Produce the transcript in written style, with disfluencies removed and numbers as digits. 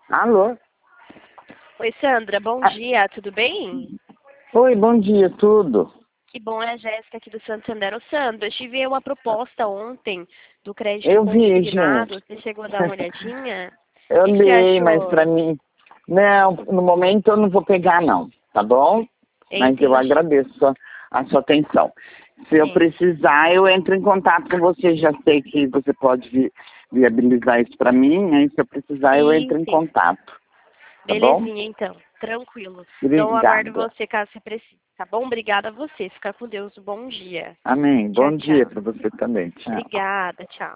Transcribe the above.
Alô? Oi, Sandra, bom Ah, dia, tudo bem? oi, bom dia, tudo? Que bom, é a Jéssica aqui do Santander. Ô, Sandra, eu tive uma proposta ontem do crédito Eu vi, gente. consignado, você chegou a dar uma olhadinha? Eu O que você li, mas achou? pra mim... Não, no momento eu não vou pegar, não, tá bom? Mas eu Entendi, agradeço a sua atenção. Se eu sim. precisar, eu entro em contato com você. Já sei que você pode viabilizar isso pra mim, aí se eu precisar, eu Sim, entro em sim. contato, tá bom? Belezinha, então. Tranquilo. Então, eu aguardo Obrigada. você caso você precise, tá bom? Obrigada a você. Fica com Deus. Bom dia. Amém. Tchau, Bom dia tchau. pra você também. Tchau. Obrigada, tchau.